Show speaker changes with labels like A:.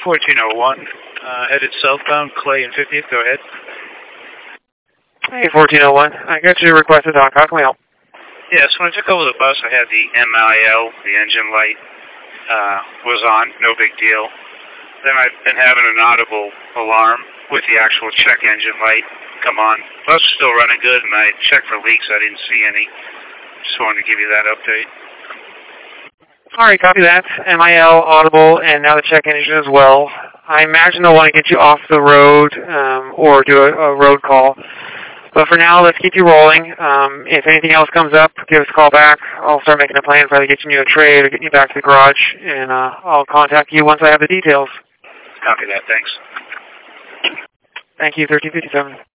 A: 1401, headed southbound, Clay and 50th, go ahead.
B: Hey, 1401, I got your request to talk. How can we help?
A: Yes, when I took over the bus, I had the MIL, the engine light, was on, no big deal. Then I've been having an audible alarm with the actual check engine light come on. Bus was still running good, and I checked for leaks. I didn't see any. Just wanted to give you that update.
B: All right, copy that. MIL, audible, and now the check engine as well. I imagine they'll want to get you off the road or do a road call. But for now, let's keep you rolling. If anything else comes up, give us a call back. I'll start making a plan for either getting you a trade or getting you back to the garage, and I'll contact you once I have the details.
A: Copy that. Thanks.
B: Thank you, 1357.